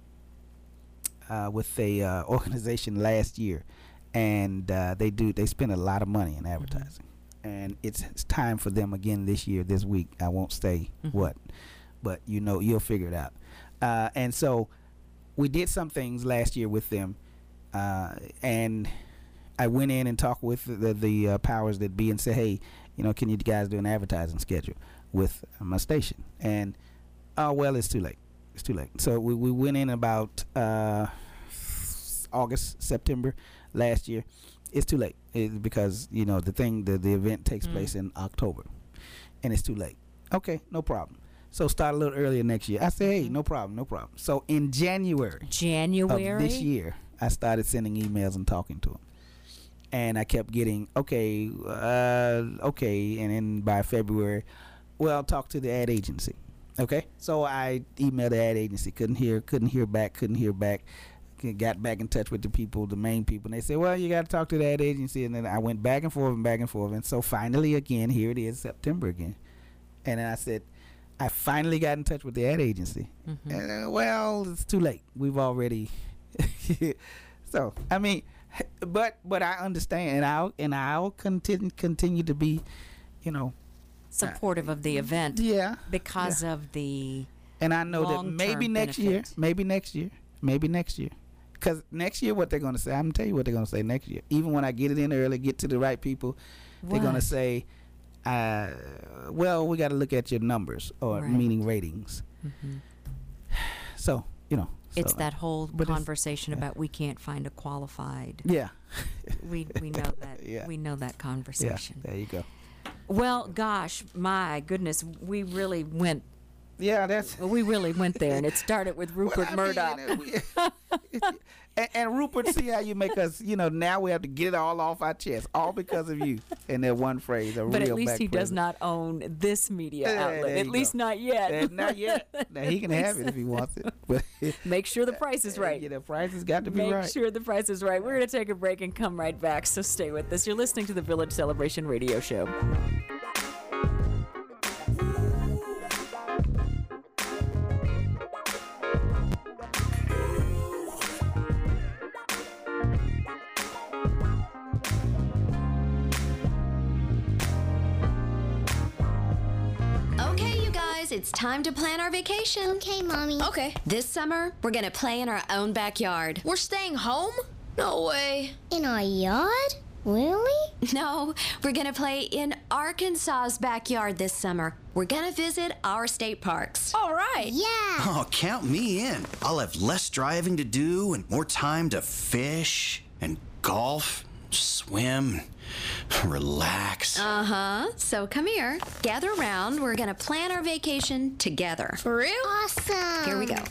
organization last year, and they spend a lot of money in advertising, and it's time for them again this week. I won't say what, but you'll figure it out. And so we did some things last year with them, and I went in and talked with the powers that be and said, hey, can you guys do an advertising schedule with my station? And well, it's too late. So we went in about August, September last year. It's too late because the event takes place in October, and it's too late. Okay, no problem. So start a little earlier next year. I said, hey, no problem. So in January of this year, I started sending emails and talking to them. And I kept getting, okay. And then by February, well, talk to the ad agency. Okay. So I emailed the ad agency, couldn't hear back. Got back in touch with the main people. And they said, well, you got to talk to the ad agency. And then I went back and forth. And so finally, again, here it is, September again. And then I said, I finally got in touch with the ad agency. And, well, it's too late. We've already. So, I mean, but I understand, and I'll continue to be, supportive of the event. Because of the. And I know that maybe next year, Because next year, what they're going to say, I'm going to tell you what they're going to say next year. Even when I get it in early, get to the right people, they're going to say, well, we got to look at your numbers, or meaning ratings. Mm-hmm. So, it's that whole conversation about we can't find a qualified. Yeah. we know that. Yeah. We know that conversation. Yeah, there you go. Well, gosh, my goodness, we really went. Yeah, we really went there, and it started with Rupert Murdoch. And Rupert, see how you make us, now we have to get it all off our chest, all because of you and that one phrase. But at least he does not own this media outlet. At least not yet. Not yet. Now, he can have it if he wants it. But make sure the price is right. Yeah, the price has got to be right. Make sure the price is right. We're going to take a break and come right back, so stay with us. You're listening to the Village Celebration Radio Show. It's time to plan our vacation. Okay, Mommy. Okay. This summer, we're gonna play in our own backyard. We're staying home? No way. In our yard? Really? No, we're gonna play in Arkansas's backyard this summer. We're gonna visit our state parks. All right. Yeah. Oh, count me in. I'll have less driving to do and more time to fish and golf, swim, relax. So come here. Gather around. We're going to plan our vacation together. For real? Awesome. Here we go.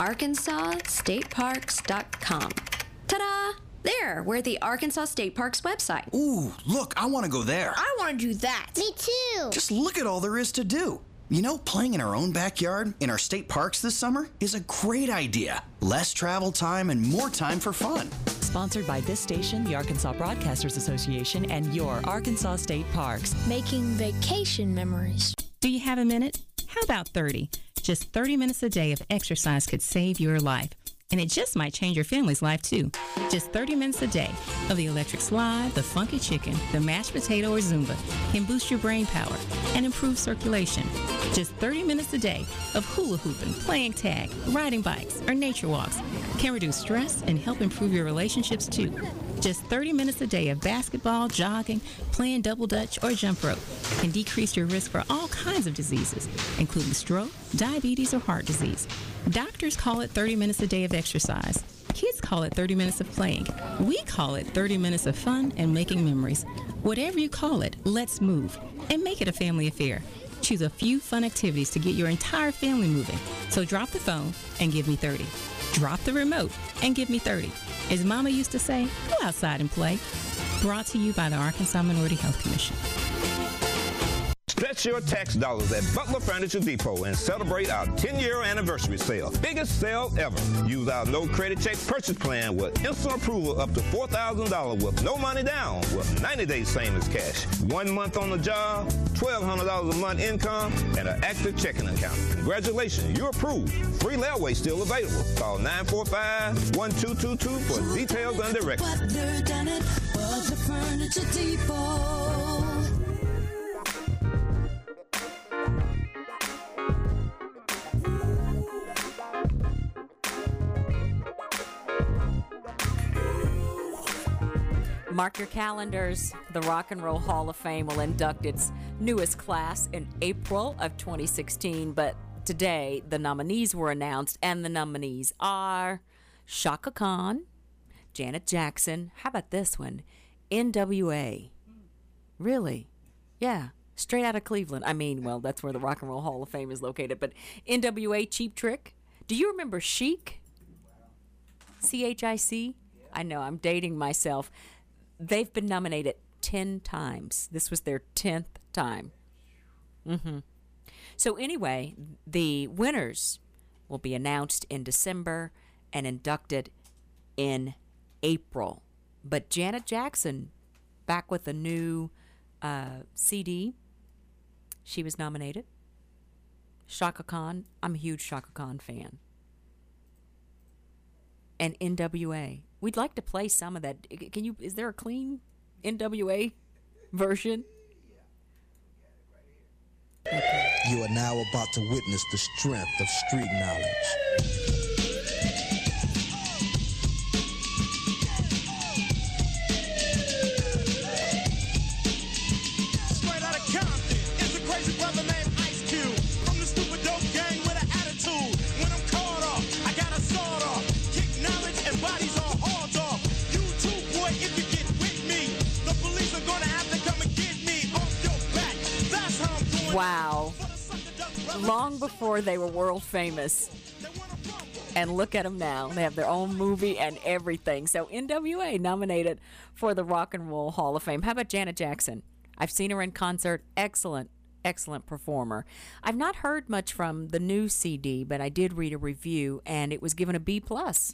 ArkansasStateParks.com. Ta-da! There, we're at the Arkansas State Parks website. Ooh, look, I want to go there. I want to do that. Me too. Just look at all there is to do. Playing in our own backyard in our state parks this summer is a great idea. Less travel time and more time for fun. Sponsored by this station, the Arkansas Broadcasters Association, and your Arkansas State Parks. Making vacation memories. Do you have a minute? How about 30? Just 30 minutes a day of exercise could save your life. And it just might change your family's life, too. Just 30 minutes a day of the electric slide, the funky chicken, the mashed potato, or Zumba can boost your brain power and improve circulation. Just 30 minutes a day of hula hooping, playing tag, riding bikes, or nature walks can reduce stress and help improve your relationships, too. Just 30 minutes a day of basketball, jogging, playing double dutch, or jump rope can decrease your risk for all kinds of diseases, including stroke, diabetes, or heart disease. Doctors call it 30 minutes a day of exercise. Kids call it 30 minutes of playing. We call it 30 minutes of fun and making memories. Whatever you call it, let's move and make it a family affair. Choose a few fun activities to get your entire family moving. So drop the phone and give me 30. Drop the remote and give me 30. As Mama used to say, go outside and play. Brought to you by the Arkansas Minority Health Commission. Stretch your tax dollars at Butler Furniture Depot and celebrate our 10-year anniversary sale. Biggest sale ever. Use our no credit check purchase plan with instant approval up to $4,000 with no money down with 90 days same as cash. 1 month on the job, $1,200 a month income, and an active checking account. Congratulations, you're approved. Free layaway still available. Call 945-1222 for details and directions. Butler done it. Butler Furniture Depot. Mark your calendars. The Rock and Roll Hall of Fame will induct its newest class in April of 2016. But today, the nominees were announced, and the nominees are Chaka Khan, Janet Jackson. How about this one? NWA. Really? Yeah. Straight out of Cleveland. I mean, well, that's where the Rock and Roll Hall of Fame is located. But NWA, Cheap Trick. Do you remember Chic? CHIC? I know, I'm dating myself. They've been nominated 10 times. This was their 10th time. So anyway, the winners will be announced in December and inducted in April. But Janet Jackson, back with a new CD, she was nominated. Chaka Khan, I'm a huge Chaka Khan fan. And NWA. We'd like to play some of that. Can you? Is there a clean NWA version? You are now about to witness the strength of street knowledge. Wow. Long before they were world famous. And look at them now. They have their own movie and everything. So NWA nominated for the Rock and Roll Hall of Fame. How about Janet Jackson? I've seen her in concert. Excellent performer. I've not heard much from the new CD, but I did read a review, and it was given a B+.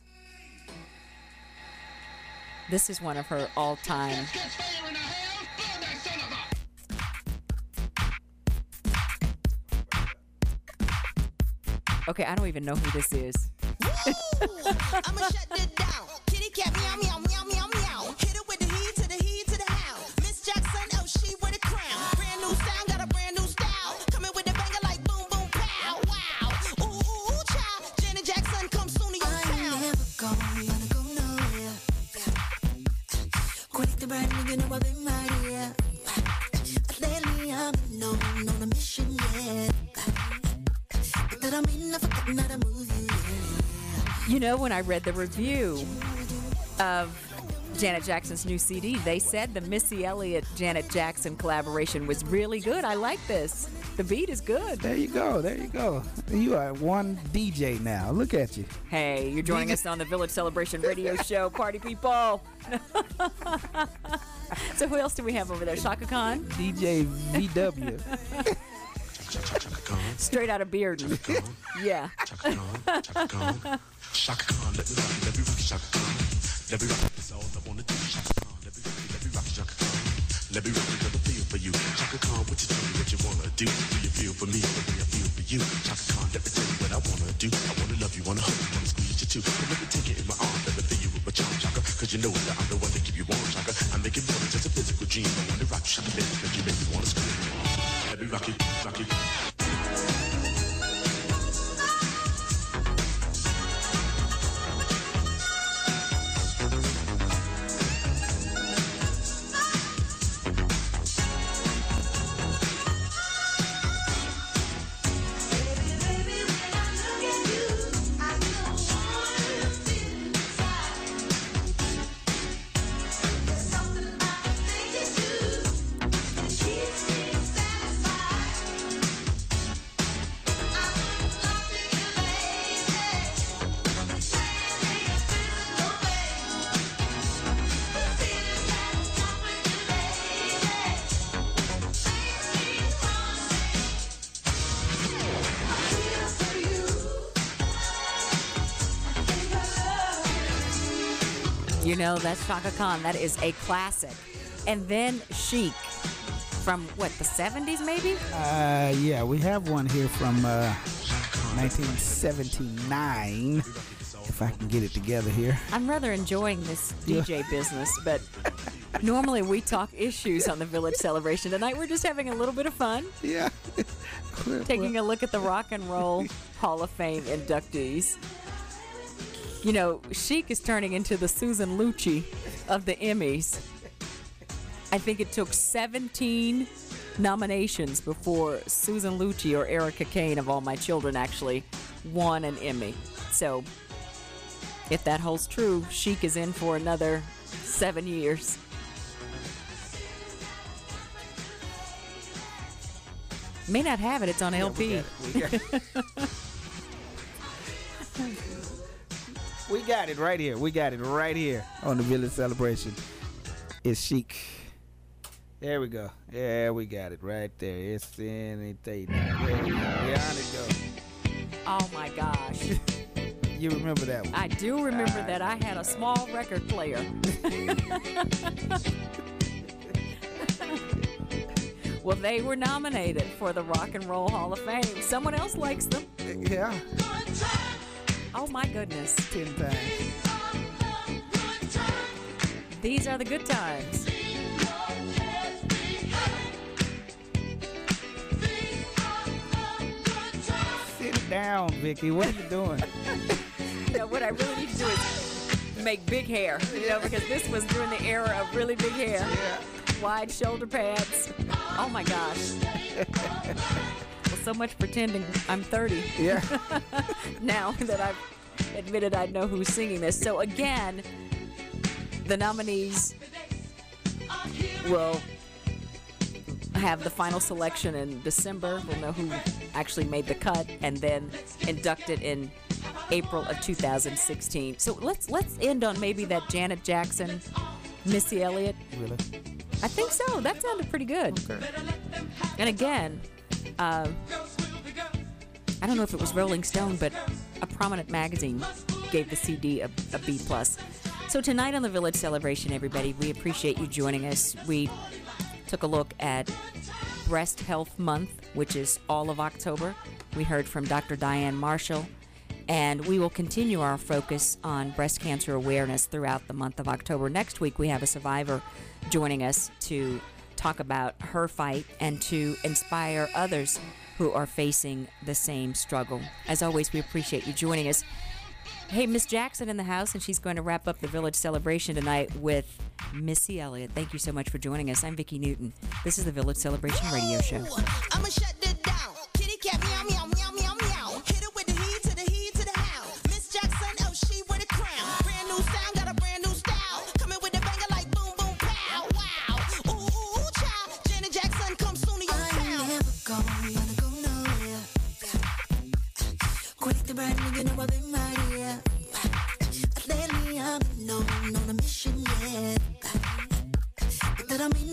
This is one of her all-time. Okay, I don't even know who this is. I'ma shut it down. Kitty cat meow meow meow meow meow. Hit it with the heat to the hound. Miss Jackson, oh she with a crown. Brand new sound, got a brand new style. Coming with a banger like boom boom pow. Wow. Ooh ooh ooh child. Janet Jackson come soon to your town. Never gonna go nowhere. Quick to brand new, you know I've been right here. Lately I've been on a mission, yeah. But that I mean I forgot how to move you. You know, when I read the review of Janet Jackson's new CD, they said the Missy Elliott-Janet Jackson collaboration was really good. I like this. The beat is good. There you go. You are one DJ now. Look at you. Hey, you're joining us on the Village Celebration Radio Show. Party people. So who else do we have over there? Shaka Khan? DJ VW. Straight out of Bearden. Yeah. Shaka Khan, let me rock, Shaka Khan. Let me rock, that's all I wanna do, Shaka Khan. Let me rock, Shaka Khan. Let me rock, because I feel for you. Shaka Khan, what you tell me what you wanna do? Do you feel for me the way I feel for you? Shaka Khan, let me tell you what I wanna do. I wanna love you, wanna hug you, wanna squeeze you too. But let me take it in my arms, let me fill you with my charm, Shaka. Cause you know that I'm the one to keep you warm, Shaka. I make it more than just a physical dream. I wanna rock you, Shaka, baby, cause you make me wanna scream. Let me rock you, rock you. You know, that's Shaka Khan. That is a classic. And then Chic from, what, the 70s maybe? Yeah, we have one here from 1979. If I can get it together here. I'm rather enjoying this DJ business, but normally we talk issues on the Village Celebration. Tonight we're just having a little bit of fun. Yeah. Taking a look at the Rock and Roll Hall of Fame inductees. You know, Chic is turning into the Susan Lucci of the Emmys. I think it took 17 nominations before Susan Lucci or Erica Kane of All My Children actually won an Emmy. So, if that holds true, Chic is in for another 7 years. May not have it. It's on LP. We got it right here. We got it right here on the Village Celebration. It's Chic. There we go. Yeah, we got it right there. It's anything. There we go. Yeah, on it go. Oh my gosh. You remember that one? I do remember that. I had a small record player. Well, they were nominated for the Rock and Roll Hall of Fame. Someone else likes them. Yeah. Oh my goodness. 10 times. These are the good times. Sit down, Vicky. What are you doing? You know, what I really need to do is make big hair, you know, because this was during the era of really big hair. Yeah. Wide shoulder pads. Oh my gosh. Well, so much pretending I'm 30. Yeah. Now that I've admitted I know who's singing this. So again, the nominees will have the final selection in December. We'll know who actually made the cut, and then inducted in April of 2016. So let's end on maybe that Janet Jackson, Missy Elliott. Really? I think so. That sounded pretty good. Okay. And again, I don't know if it was Rolling Stone, but a prominent magazine gave the CD a B+. So tonight on the Village Celebration, everybody, we appreciate you joining us. We took a look at Breast Health Month, which is all of October. We heard from Dr. Diane Marshall, and we will continue our focus on breast cancer awareness throughout the month of October. Next week, we have a survivor joining us to talk about her fight and to inspire others who are facing the same struggle. As always, we appreciate you joining us. Hey, Miss Jackson in the house, and she's going to wrap up the Village Celebration tonight with Missy Elliott. Thank you so much for joining us. I'm Vicki Newton. This is the Village Celebration Radio Show. I'ma shut it down. Kitty cat meow meow meow meow meow. Hit it with the heat to the heat to the how. Miss Jackson, oh she with a crown. Brand new sound, got a brand new style. Coming with a banger like boom boom pow. Wow. Ooh ooh ooh child. Janet Jackson come soon to your town. I never gonna go nowhere. Quick to brand new, you know I've been right here.